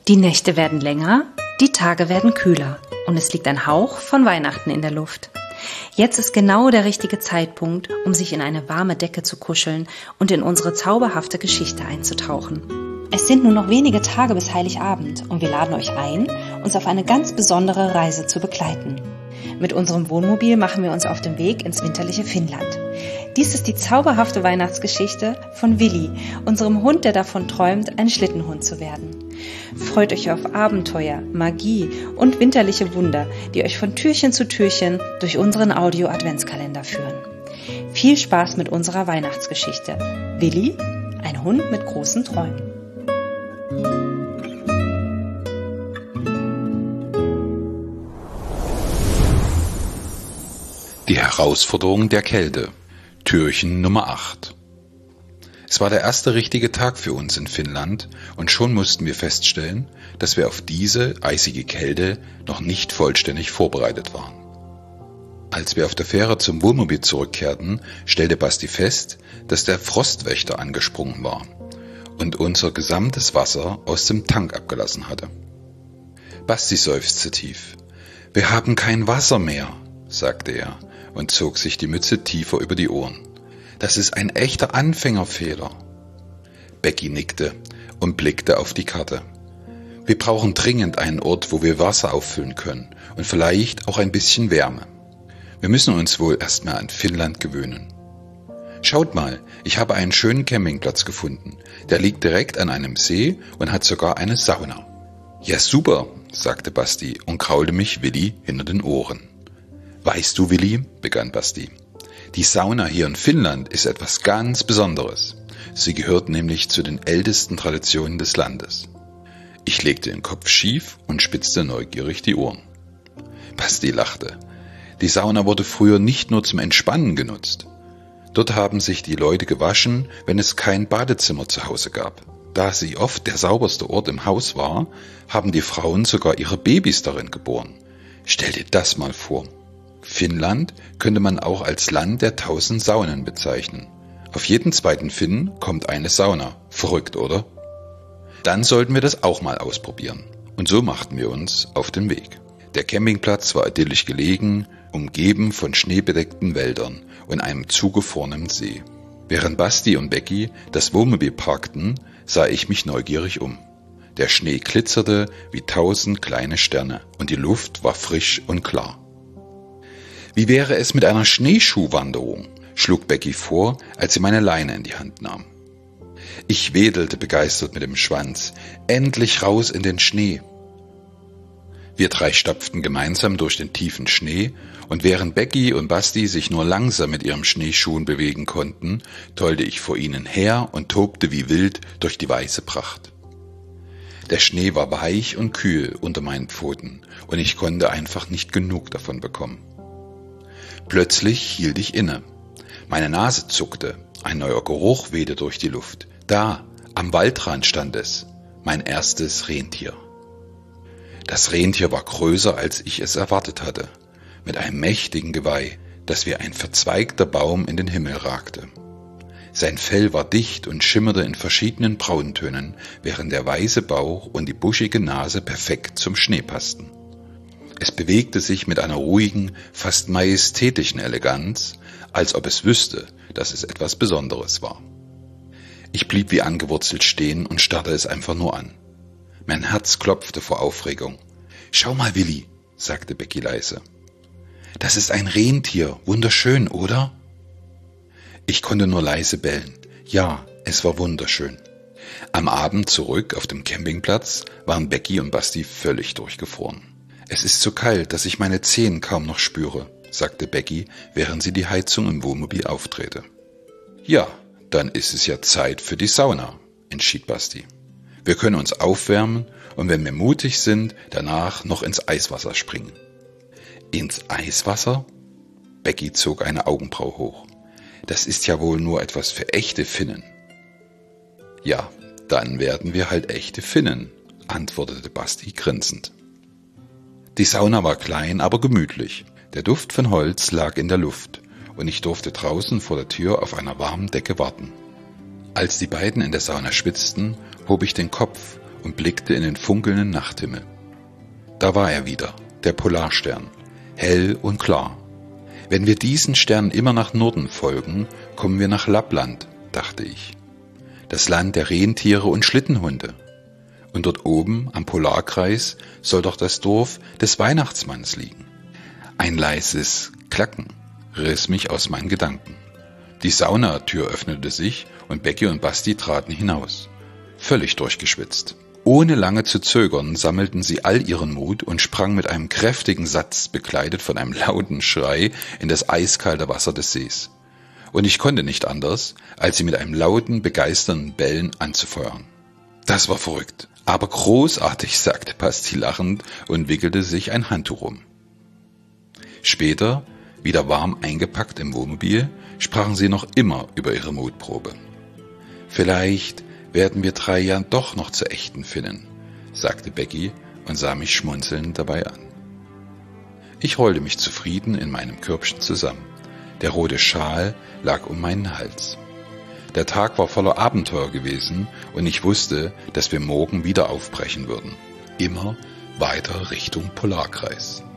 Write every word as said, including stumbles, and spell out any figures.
Die Nächte werden länger, die Tage werden kühler und es liegt ein Hauch von Weihnachten in der Luft. Jetzt ist genau der richtige Zeitpunkt, um sich in eine warme Decke zu kuscheln und in unsere zauberhafte Geschichte einzutauchen. Es sind nur noch wenige Tage bis Heiligabend und wir laden euch ein, uns auf eine ganz besondere Reise zu begleiten. Mit unserem Wohnmobil machen wir uns auf den Weg ins winterliche Finnland. Dies ist die zauberhafte Weihnachtsgeschichte von Willi, unserem Hund, der davon träumt, ein Schlittenhund zu werden. Freut euch auf Abenteuer, Magie und winterliche Wunder, die euch von Türchen zu Türchen durch unseren Audio-Adventskalender führen. Viel Spaß mit unserer Weihnachtsgeschichte. Willi, ein Hund mit großen Träumen. Die Herausforderung der Kälte. Türchen Nummer acht. Es war der erste richtige Tag für uns in Finnland und schon mussten wir feststellen, dass wir auf diese eisige Kälte noch nicht vollständig vorbereitet waren. Als wir auf der Fähre zum Wohnmobil zurückkehrten, stellte Basti fest, dass der Frostwächter angesprungen war und unser gesamtes Wasser aus dem Tank abgelassen hatte. Basti seufzte tief. Wir haben kein Wasser mehr, sagte er und zog sich die Mütze tiefer über die Ohren. Das ist ein echter Anfängerfehler. Becky nickte und blickte auf die Karte. Wir brauchen dringend einen Ort, wo wir Wasser auffüllen können und vielleicht auch ein bisschen Wärme. Wir müssen uns wohl erstmal an Finnland gewöhnen. Schaut mal, ich habe einen schönen Campingplatz gefunden. Der liegt direkt an einem See und hat sogar eine Sauna. Ja super, sagte Basti und kraulte mich Willi hinter den Ohren. Weißt du, Willi, begann Basti, die Sauna hier in Finnland ist etwas ganz Besonderes. Sie gehört nämlich zu den ältesten Traditionen des Landes. Ich legte den Kopf schief und spitzte neugierig die Ohren. Basti lachte. Die Sauna wurde früher nicht nur zum Entspannen genutzt. Dort haben sich die Leute gewaschen, wenn es kein Badezimmer zu Hause gab. Da sie oft der sauberste Ort im Haus war, haben die Frauen sogar ihre Babys darin geboren. Stell dir das mal vor. Finnland könnte man auch als Land der tausend Saunen bezeichnen. Auf jeden zweiten Finnen kommt eine Sauna. Verrückt, oder? Dann sollten wir das auch mal ausprobieren. Und so machten wir uns auf den Weg. Der Campingplatz war idyllisch gelegen, umgeben von schneebedeckten Wäldern und einem zugefrorenen See. Während Basti und Becky das Wohnmobil parkten, sah ich mich neugierig um. Der Schnee glitzerte wie tausend kleine Sterne und die Luft war frisch und klar. Wie wäre es mit einer Schneeschuhwanderung? Schlug Becky vor, als sie meine Leine in die Hand nahm. Ich wedelte begeistert mit dem Schwanz. Endlich raus in den Schnee. Wir drei stapften gemeinsam durch den tiefen Schnee und während Becky und Basti sich nur langsam mit ihren Schneeschuhen bewegen konnten, tollte ich vor ihnen her und tobte wie wild durch die weiße Pracht. Der Schnee war weich und kühl unter meinen Pfoten und ich konnte einfach nicht genug davon bekommen. Plötzlich hielt ich inne. Meine Nase zuckte, ein neuer Geruch wehte durch die Luft. Da, am Waldrand stand es, mein erstes Rentier. Das Rentier war größer, als ich es erwartet hatte, mit einem mächtigen Geweih, das wie ein verzweigter Baum in den Himmel ragte. Sein Fell war dicht und schimmerte in verschiedenen Brauntönen, während der weiße Bauch und die buschige Nase perfekt zum Schnee passten. Es bewegte sich mit einer ruhigen, fast majestätischen Eleganz, als ob es wüsste, dass es etwas Besonderes war. Ich blieb wie angewurzelt stehen und starrte es einfach nur an. Mein Herz klopfte vor Aufregung. »Schau mal, Willi«, sagte Becky leise. »Das ist ein Rentier, wunderschön, oder?« Ich konnte nur leise bellen. Ja, es war wunderschön. Am Abend zurück auf dem Campingplatz waren Becky und Basti völlig durchgefroren. »Es ist so kalt, dass ich meine Zehen kaum noch spüre«, sagte Becky, während sie die Heizung im Wohnmobil aufdrehte. »Ja, dann ist es ja Zeit für die Sauna«, entschied Basti. »Wir können uns aufwärmen und wenn wir mutig sind, danach noch ins Eiswasser springen.« »Ins Eiswasser?« Becky zog eine Augenbraue hoch. »Das ist ja wohl nur etwas für echte Finnen.« »Ja, dann werden wir halt echte Finnen«, antwortete Basti grinsend. Die Sauna war klein, aber gemütlich. Der Duft von Holz lag in der Luft und ich durfte draußen vor der Tür auf einer warmen Decke warten. Als die beiden in der Sauna schwitzten, hob ich den Kopf und blickte in den funkelnden Nachthimmel. Da war er wieder, der Polarstern, hell und klar. Wenn wir diesen Stern immer nach Norden folgen, kommen wir nach Lappland, dachte ich. Das Land der Rentiere und Schlittenhunde. Und dort oben am Polarkreis soll doch das Dorf des Weihnachtsmanns liegen. Ein leises Klacken riss mich aus meinen Gedanken. Die Saunatür öffnete sich und Becky und Basti traten hinaus, völlig durchgeschwitzt. Ohne lange zu zögern, sammelten sie all ihren Mut und sprangen mit einem kräftigen Satz, begleitet von einem lauten Schrei, in das eiskalte Wasser des Sees. Und ich konnte nicht anders, als sie mit einem lauten, begeisternden Bellen anzufeuern. Das war verrückt, aber großartig, sagte Basti lachend und wickelte sich ein Handtuch um. Später, wieder warm eingepackt im Wohnmobil, sprachen sie noch immer über ihre Mutprobe. Vielleicht werden wir drei ja doch noch zu echten Finnen, sagte Becky und sah mich schmunzelnd dabei an. Ich rollte mich zufrieden in meinem Körbchen zusammen. Der rote Schal lag um meinen Hals. Der Tag war voller Abenteuer gewesen und ich wusste, dass wir morgen wieder aufbrechen würden. Immer weiter Richtung Polarkreis.